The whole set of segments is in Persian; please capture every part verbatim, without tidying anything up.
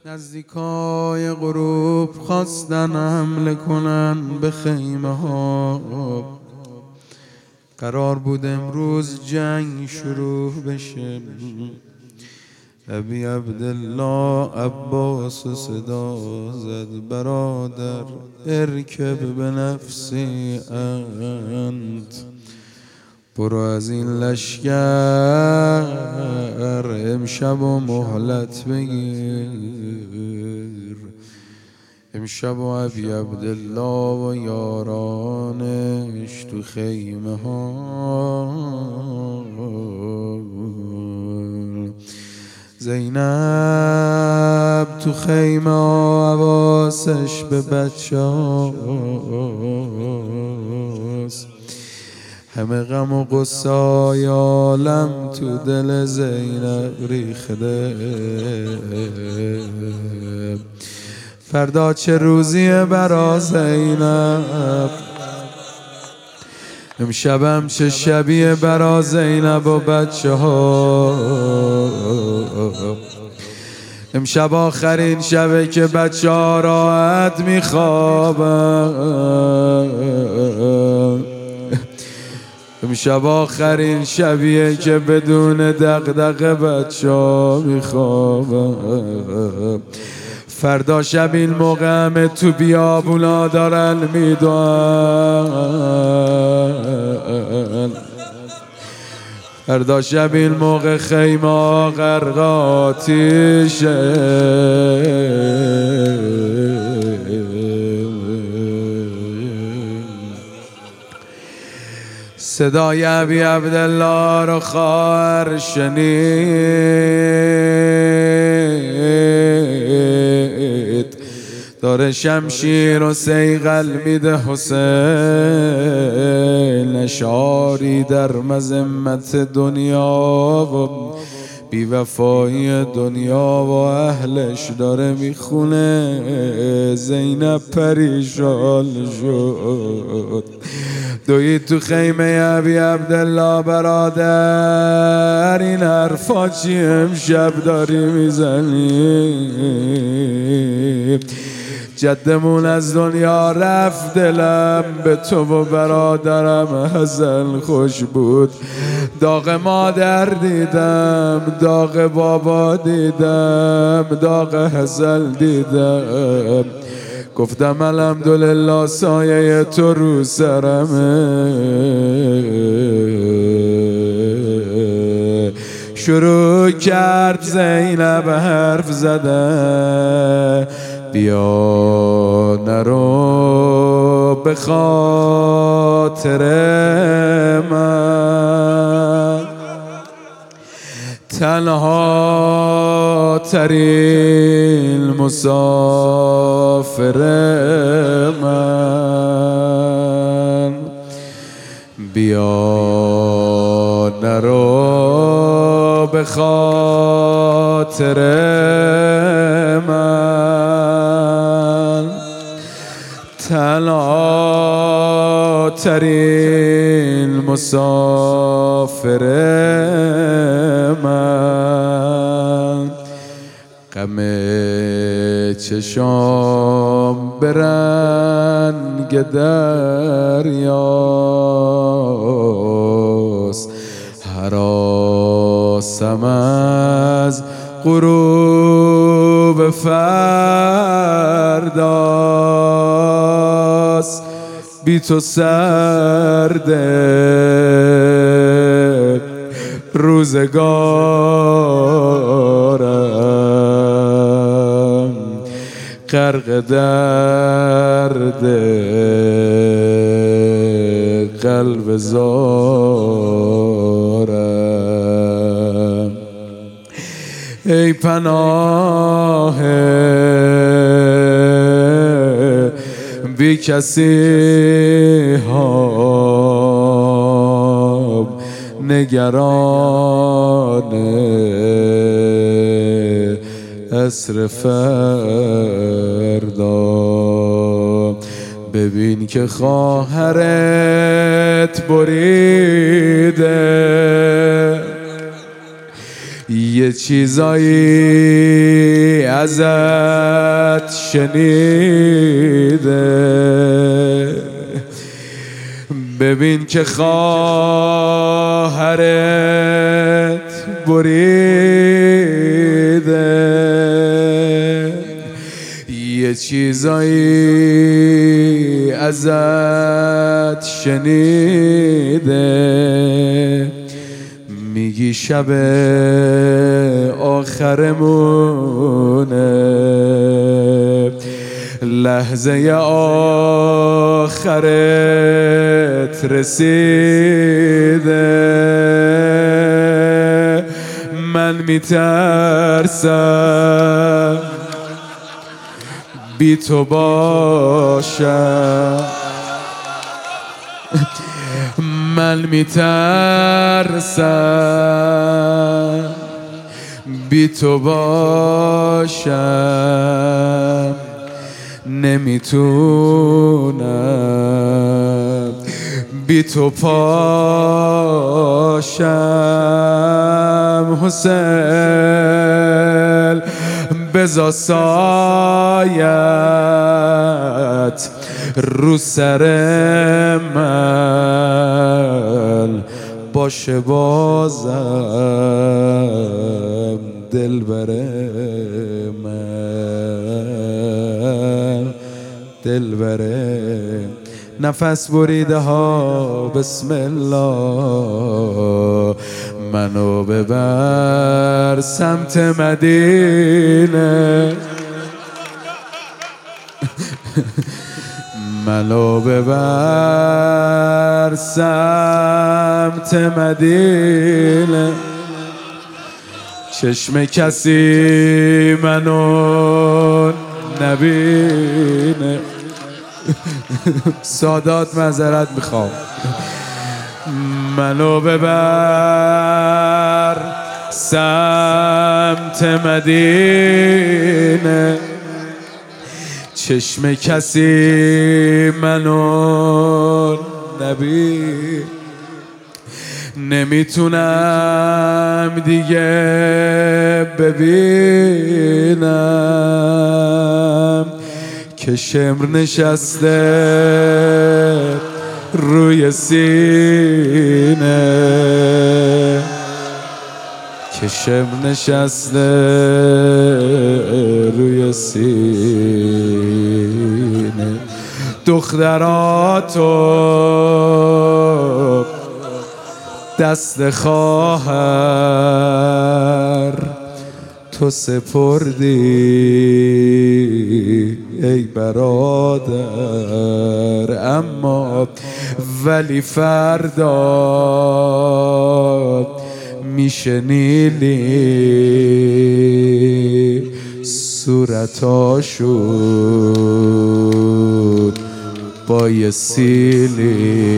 نزدیکای غروب خواستن حمله کنن به خیمه ها. قرار بود امروز جنگ شروع بشه. ابی عبدالله عباس صدا زد برادر ارکب به نفسی انت، برو از این لشکر امشب و مهلت بگیر. امشب و ابی عبدالله و یارانش تو خیمه ها. زینب تو خیمه ها حواسش به بچه هاست. همه غم و غصای عالم تو دل زینب ریخته. فردا چه روزیه برا زینب، امشبم چه شبیه برا زینب و بچه ها. امشب آخرین شبه که بچه ها راحت میخوابن. امشب آخرین شبیه که بدون دغدغه بچه ها میخوابن. فردا شب این موقع همه تو بیابونا دارن میدوان. فردا شب این موقع خیمه ها غرق آتیشه. صدای ابی عبدالله رو خواهر شنید، داره شمشیر و صیقل میده حسین. اشعاری در مذمت دنیا و بیوفایی دنیا و اهلش داره میخونه. زینب پریشان شد، دوید تو خیمه ابی عبدالله برادر این حرفا چی امشب داری میزنی؟ جدمون از دنیا رفت، دلم به تو و برادرم حسن خوش بود. داغ مادر دیدم، داغ بابا دیدم، داغ حسن دیدم. گفتم الحمدلله سایه تو رو سرمه. شروع کرد زینب حرف زده، بیا نرو به خاطر من، تنها ترین مسافر من. بیا نرو به خاطر من، تنها ترین مسافر من. غم چشام به رنگ دریاست، هراسم از غروب فرداست. بی تو سرده روزگارم، غرق درد قلب زارم. ای پناه بی کسی ها، نگران عصر فردا. ببین که خواهرت بریده یه چیزایی ازت شنیده، ببین که خواهرت بریده، یه چیزایی ازت شنیده، میگی شب آخرمونه، لحظه آخرت رسیده، من میترسم بی تو باشم، من میترسم بی تو باشم، نمیتونم بی تو پاشم. حسین بذار سایت رو سر من باشه بازم دلبر من، دلبر نفس بریده ها بسم الله، منو ببر سمت مدینه، منو ببر سمت مدینه، چشم کسی منو نبینه. سادات معذرت میخوام، منو ببر سمت مدینه، چشم کسی منو نبینه، نمیتونم دیگه ببینم که شمر نشسته روی سینه، که شمر نشسته روی سینه، دختراتو دست خواهر تو سپردی ای برادر، اما ولی فردا میشنیدی صورتاشون با یه سیلی،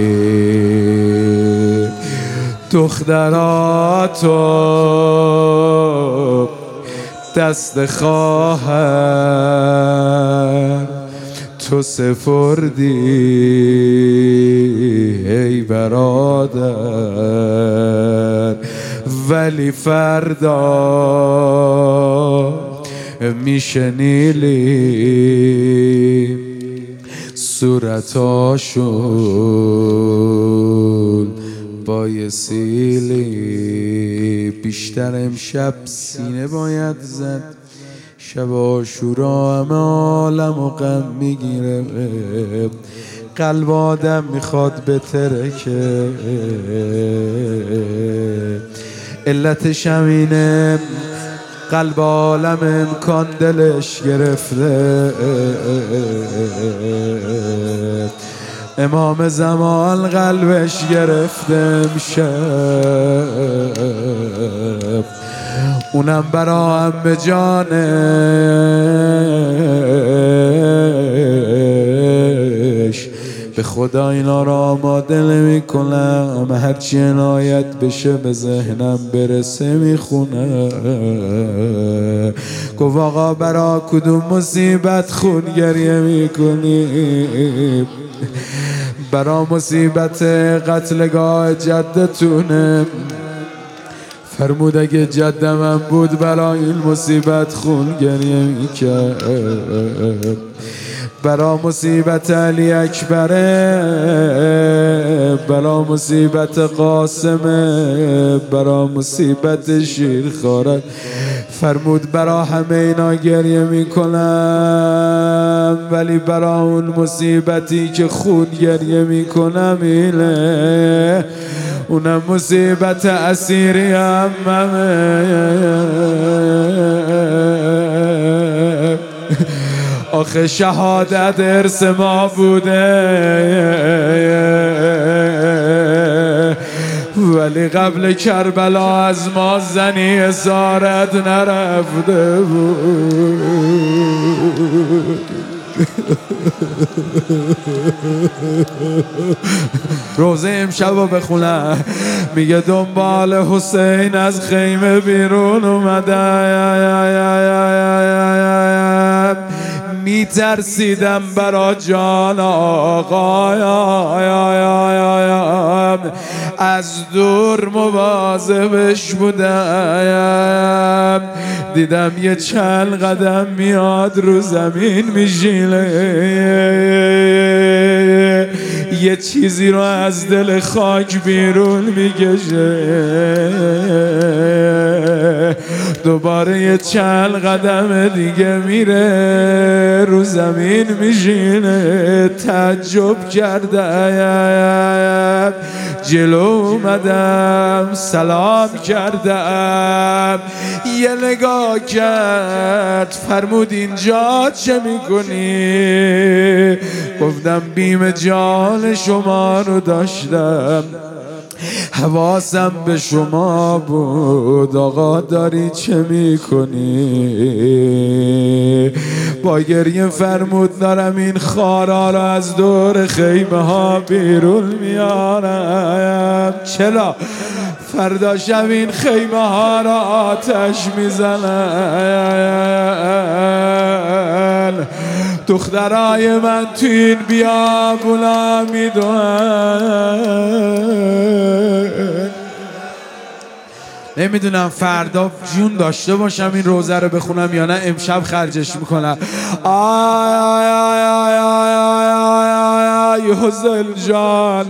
دختراتو دست خواهر تو سپردی ای برادر، ولی فردا میشنیلی صورتاشون با یه سیلی. بیشتر امشب سینه باید زد، شب عاشورا همه عالم و غم میگیره، قلب آدم میخواد بترکه، علتش همینه قلب عالم امکان دلش گرفته، امام زمان قلبش گرفته امشب، اونم برا هم به جانش، به خدا اینا را آماده نمی کنم، هرچی عنایت بشه به ذهنم برسه میخونم. گفت آقا برا کدوم مصیبت خون گریه میکنی؟ برا مصیبت قتلگاه جدتونه، فرمود اگه جدم بود برای این مصیبت خون گریه میکرد، برا مصیبت علی اکبره، برا مصیبت قاسمه، برا مصیبت شیرخواره. فرمود برا همه اینا گریه میکنم، ولی برا اون مصیبتی که خون گریه میکنم اینه، اونم مصیبت اسیری عممه. آخه شهادت ارث ما بوده، ولی قبل کربلا از ما زنی اسارت نرفته بود. روزه امشب رو بخونم، میگه دنبال حسین از خیمه بیرون اومدم، میترسیدم برا جان آقایم، از دور مواظبش بودم، دیدم یه چند قدم میاد رو زمین میشینه، یه چیزی رو از دل خاک بیرون میکشه، دوباره یه چند قدم دیگه میره رو زمین میشینه. تعجب کردم، جلو اومدم سلام کردم، یه نگاه کرد فرمود اینجا چه میکنی؟ گفتم بیم جان شما رو داشتم، حواسم به شما بود، آقا داری چه میکنی؟ با گریه فرمود دارم این خارا را از دور خیمه ها بیرون میارم. چرا؟ فردا شب این خیمه ها را آتش میزنن، دخترای من تو این بیابونا میدونن. نمیدونم فردا جون داشته باشم این روزه رو بخونم یا نه، امشب خرجش میکنم. آی آی آی آی آی آی آی حسین جان،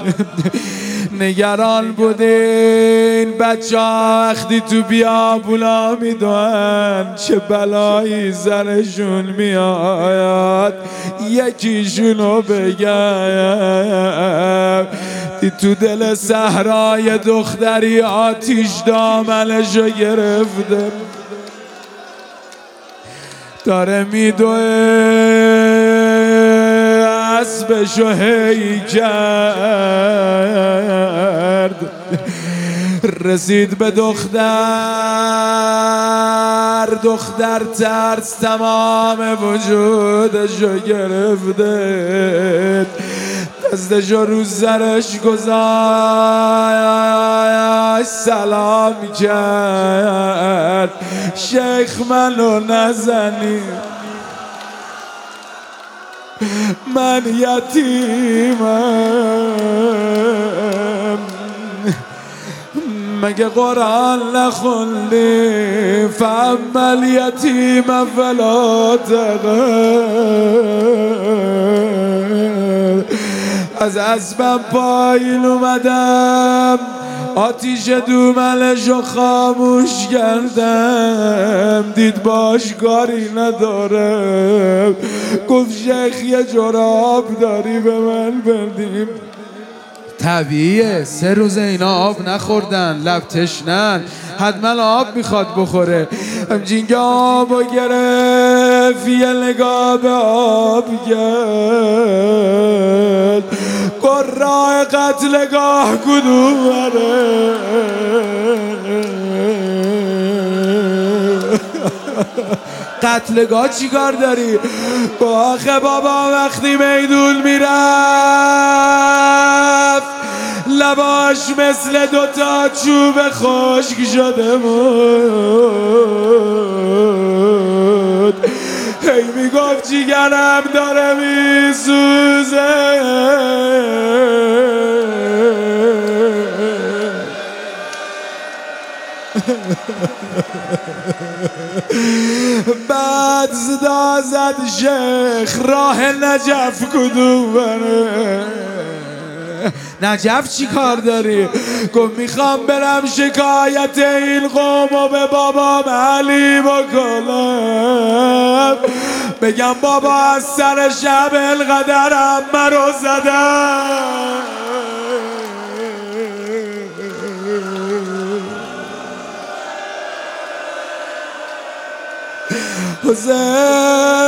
نگران بودین بچه ها وقتی تو بیابونا میدونن چه بلایی زنشون میاد، یکیشونو بگم، تو دل صحرای دختری آتیش دامنشو گرفته، داره میدوه اسبشو هی کرد، رسید به دختر، دختر ترس تمام وجودشو گرفته، دستشو رو سرش گذاشت سلام کرد، شیخ منو نزنی من یتیمم، مگه قرآن نخوندی فاما الیتیم فلا تقهر؟ از اسبم پایین اومدم، آتیش دوملشو خاموش کردم، دید باش کاری ندارم، گفت شیخ یه جراب داری به من بدیم؟ طبیعیه، سه روز اینا آب نخوردن، لب تشنن، حتما آب میخواد بخوره. همچین آبو گرفت یه نگاه به آب کرد، قرای قتلگاه کدومه؟ قتلگاه چی کار داری؟ آخه بابا وقتی میدون میرفت لباش مثل دوتا چوب خشک شده بود، هی میگفت جیگرم داره میسوزه. بعد صدا زد شیخ راه نجف کدومه؟ نجف چی کار داری؟ گفت میخوام برم شکایت این قوم و به بابام علی بکنم، بگم بابا از سر شب القدر همه رو زدم. حسین